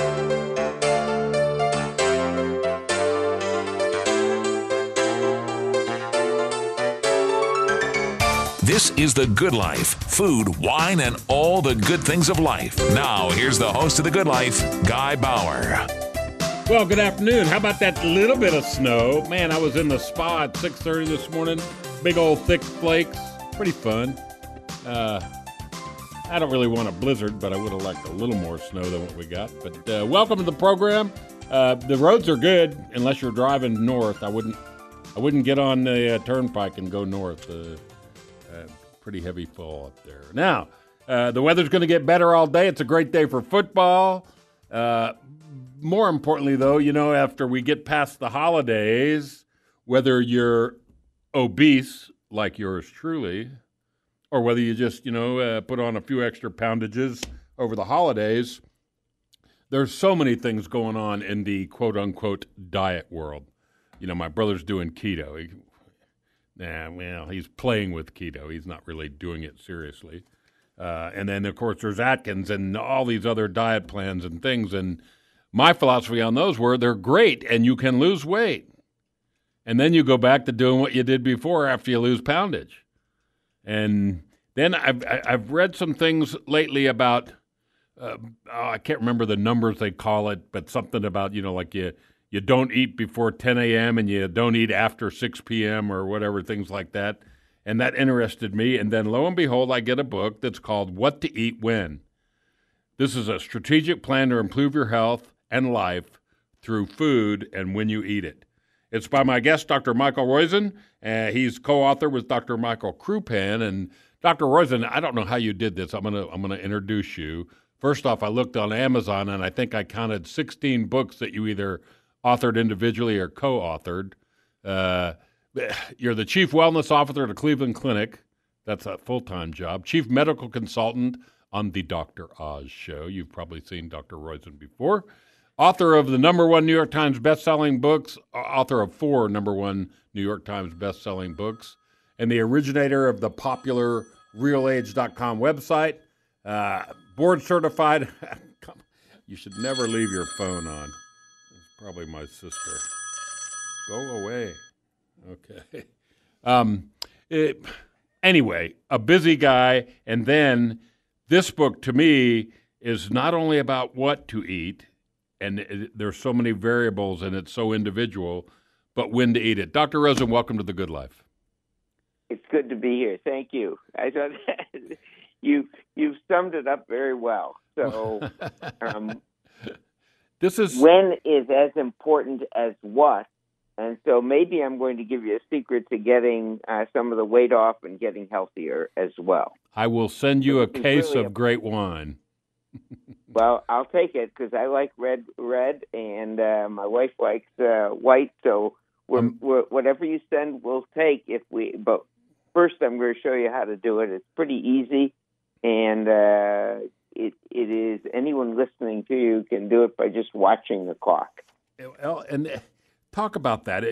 This is The Good Life. Food, wine, and all the good things of life. Now, here's the host of The Good Life, Guy Bauer. Well, good afternoon. How about that little bit of snow? Man, I was in the spa at 6:30 this morning. Big old thick flakes. Pretty fun. I don't really want a blizzard, but I would have liked a little more snow than what we got. But welcome to the program. The roads are good unless you're driving north. I wouldn't get on the turnpike and go north. Pretty heavy fall up there. Now, the weather's going to get better all day. It's a great day for football. More importantly, though, after we get past the holidays, whether you're obese like yours truly, or whether you just, put on a few extra poundages over the holidays, there's so many things going on in the quote-unquote diet world. My brother's doing keto. He's playing with keto. He's not really doing it seriously. And then, of course, there's Atkins and all these other diet plans and things. And my philosophy on those were they're great and you can lose weight. And then you go back to doing what you did before after you lose poundage. And then I've read some things lately about, I can't remember the numbers they call it, but something about, like you don't eat before 10 a.m. and you don't eat after 6 p.m. or whatever, things like that. And that interested me. And then lo and behold, I get a book that's called What to Eat When. This is a strategic plan to improve your health and life through food and when you eat it. It's by my guest, Dr. Michael Roizen. He's co-author with Dr. Michael Crupan. And Dr. Roizen, I don't know how you did this. I'm gonna introduce you. First off, I looked on Amazon, and I think I counted 16 books that you either authored individually or co-authored. You're the Chief Wellness Officer at the Cleveland Clinic. That's a full-time job. Chief Medical Consultant on the Dr. Oz Show. You've probably seen Dr. Roizen before. Author of the #1 New York Times best-selling books, author of 4 #1 New York Times best-selling books, and the originator of the popular RealAge.com website. Board certified. You should never leave your phone on. It's probably my sister. Go away. Okay. Anyway, a busy guy. And then this book, to me, is not only about what to eat, and there's so many variables, and it's so individual, but when to eat it. Dr. Roizen, welcome to The Good Life. It's good to be here. Thank you. I thought you've summed it up very well. So this is when is as important as what, and so maybe I'm going to give you a secret to getting some of the weight off and getting healthier as well. I will send you a case of great wine. Well, I'll take it because I like red, and my wife likes white. So whatever you send, we'll take. But first, I'm going to show you how to do it. It's pretty easy, and it is. Anyone listening to you can do it by just watching the clock. Well, and talk about that.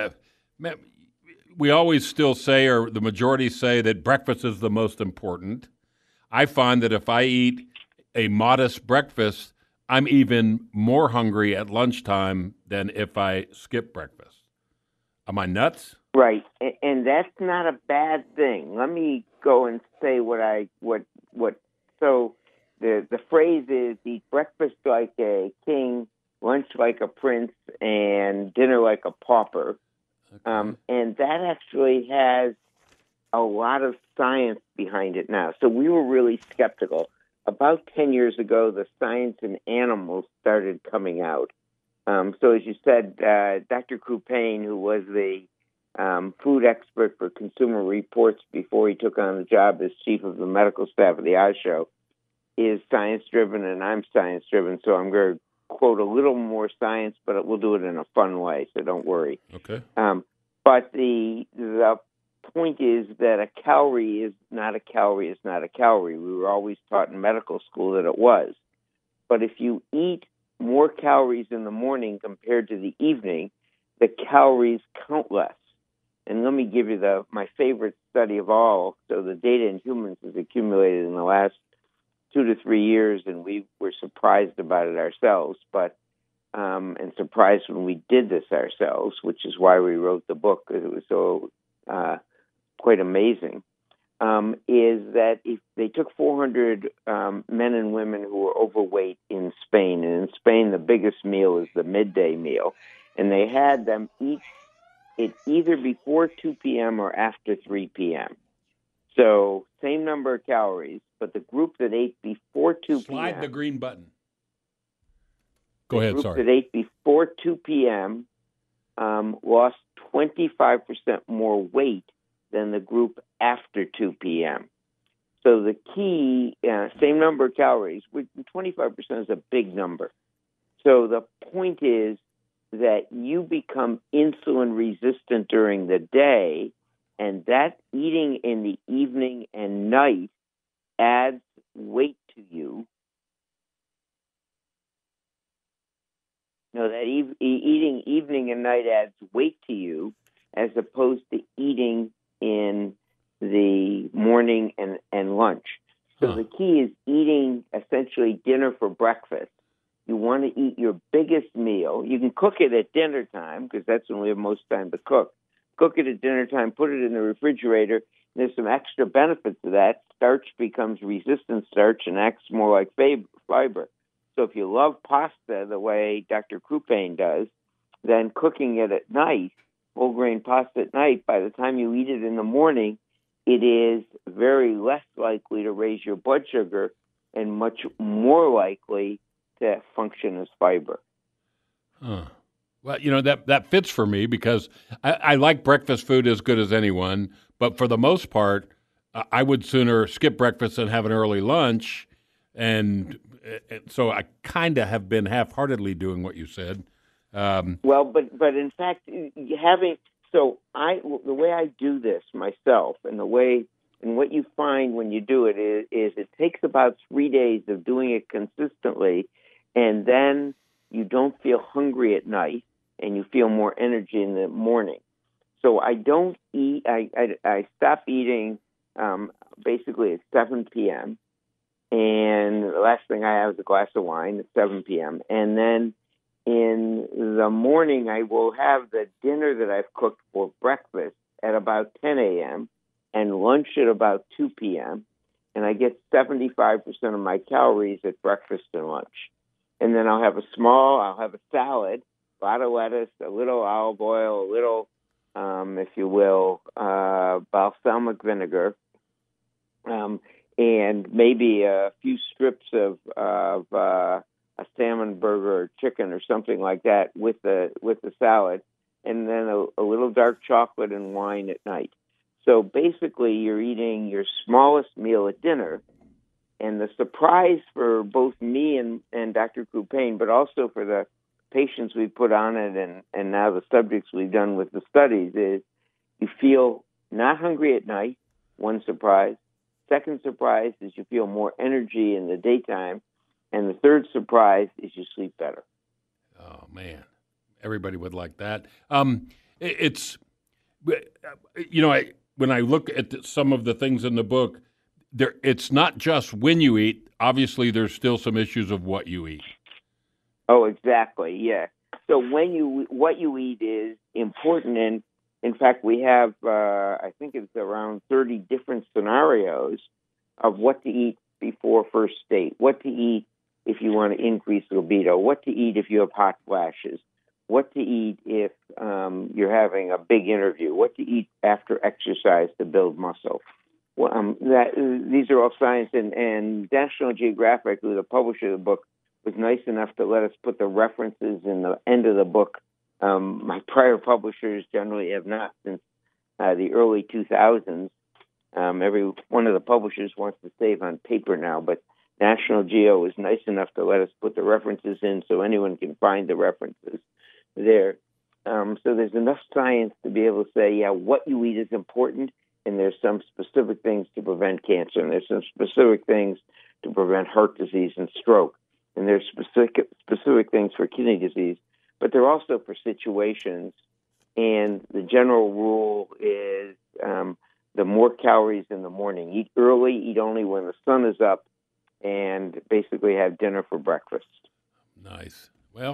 We always still say, or the majority say, that breakfast is the most important. I find that if I eat a modest breakfast, I'm even more hungry at lunchtime than if I skip breakfast. Am I nuts? Right, and that's not a bad thing. Let me go and say what. So the phrase is: eat breakfast like a king, lunch like a prince, and dinner like a pauper. Okay. And that actually has a lot of science behind it now. So we were really skeptical. About 10 years ago, the science in animals started coming out. So as you said, Dr. Crupan, who was the food expert for Consumer Reports before he took on the job as chief of the medical staff of the Oz Show, is science-driven, and I'm science-driven. So I'm going to quote a little more science, but we'll do it in a fun way, so don't worry. Okay. But the point is that a calorie is not a calorie is not a calorie. We were always taught in medical school that it was. But if you eat more calories in the morning compared to the evening, the calories count less. And let me give you my favorite study of all. So the data in humans is accumulated in the last 2 to 3 years, and we were surprised about it ourselves, but and surprised when we did this ourselves, which is why we wrote the book, because it was so quite amazing. Is that if they took 400 men and women who were overweight in Spain, and in Spain the biggest meal is the midday meal, and they had them eat it either before 2 p.m. or after 3 p.m. So same number of calories, but the group that ate before 2 p.m. Slide the green button. Go ahead, group sorry. that ate before 2 p.m. Lost 25% more weight than the group after 2 p.m. So the key, same number of calories, 25% is a big number. So the point is that you become insulin resistant during the day, and that eating in the evening and night adds weight to you. No, that eating evening and night adds weight to you as opposed to eating in the morning and lunch. So the key is eating essentially dinner for breakfast. You want to eat your biggest meal. You can cook it at dinner time because that's when we have most time to cook. Cook it at dinner time, put it in the refrigerator. There's some extra benefits to that. Starch becomes resistant starch and acts more like fiber. So if you love pasta the way Dr. Croupain does, then cooking it at night, whole grain pasta at night, by the time you eat it in the morning, it is very less likely to raise your blood sugar and much more likely to function as fiber. Well, that fits for me because I like breakfast food as good as anyone, but for the most part, I would sooner skip breakfast and have an early lunch, and so I kind of have been half-heartedly doing what you said. Well, but in fact, the way I do this myself, and what you find when you do it is it takes about 3 days of doing it consistently, and then you don't feel hungry at night, and you feel more energy in the morning. So I don't eat. I stop eating basically at 7 p.m. And the last thing I have is a glass of wine at 7 p.m. And then in the morning, I will have the dinner that I've cooked for breakfast at about 10 a.m. and lunch at about 2 p.m. And I get 75% of my calories at breakfast and lunch. And then I'll have a salad, a lot of lettuce, a little olive oil, a little, if you will, balsamic vinegar, and maybe a few strips of a salmon burger or chicken or something like that with the salad, and then a little dark chocolate and wine at night. So basically, you're eating your smallest meal at dinner, and the surprise for both me and Dr. Croupain, but also for the patients we put on it and now the subjects we've done with the studies, is you feel not hungry at night, one surprise. Second surprise is you feel more energy in the daytime. And the third surprise is you sleep better. Oh, man. Everybody would like that. When I look at some of the things in the book, it's not just when you eat. Obviously, there's still some issues of what you eat. Oh, exactly. Yeah. So what you eat is important. And in fact, we have, I think it's around 30 different scenarios of what to eat before first date, what to eat if you want to increase libido, what to eat if you have hot flashes, what to eat if you're having a big interview, what to eat after exercise to build muscle. Well, these are all science, and National Geographic, who the publisher of the book, was nice enough to let us put the references in the end of the book. My prior publishers generally have not since the early 2000s. Every one of the publishers wants to save on paper now, but National Geo was nice enough to let us put the references in so anyone can find the references there. So there's enough science to be able to say, yeah, what you eat is important, and there's some specific things to prevent cancer, and there's some specific things to prevent heart disease and stroke, and there's specific things for kidney disease, but they're also for situations. And the general rule is the more calories in the morning. Eat early, eat only when the sun is up, and basically have dinner for breakfast. Nice. Well,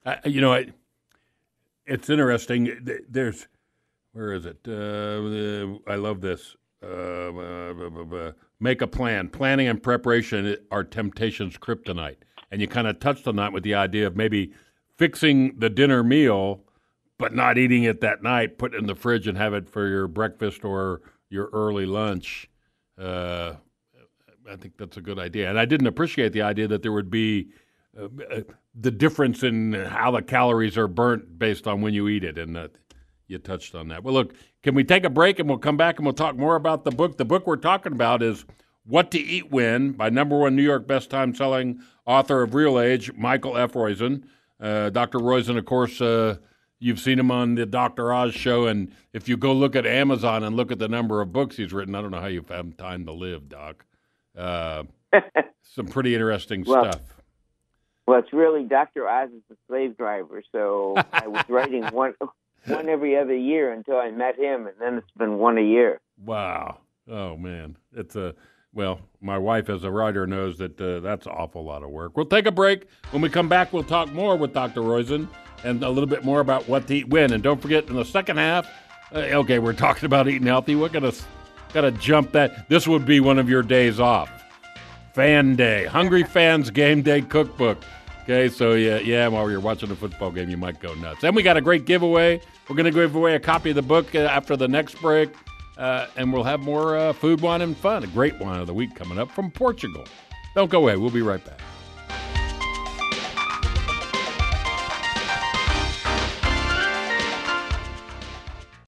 it's interesting. There's, where is it? I love this. Make a plan. Planning and preparation are temptation's kryptonite. And you kind of touched on that with the idea of maybe fixing the dinner meal, but not eating it that night, put it in the fridge and have it for your breakfast or your early lunch. I think that's a good idea. And I didn't appreciate the idea that there would be the difference in how the calories are burnt based on when you eat it. And you touched on that. Well, look, can we take a break and we'll come back and we'll talk more about the book? The book we're talking about is What to Eat When by #1 New York best-time-selling author of Real Age, Michael F. Roizen. Dr. Roizen, of course, you've seen him on the Dr. Oz show, and if you go look at Amazon and look at the number of books he's written, I don't know how you have time to live, Doc. Some pretty interesting stuff. Well, it's really Dr. Oz is the slave driver, so I was writing one every other year until I met him, and then it's been one a year. Wow. Oh, man. Well, my wife as a writer knows that that's an awful lot of work. We'll take a break. When we come back, we'll talk more with Dr. Roizen and a little bit more about what to eat when. And don't forget, in the second half, we're talking about eating healthy. We're gotta jump that. This would be one of your days off. Fan Day. Hungry Fans Game Day Cookbook. Okay, so yeah, while you're watching a football game, you might go nuts. Then we got a great giveaway. We're going to give away a copy of the book after the next break. And we'll have more food, wine, and fun. A great wine of the week coming up from Portugal. Don't go away. We'll be right back.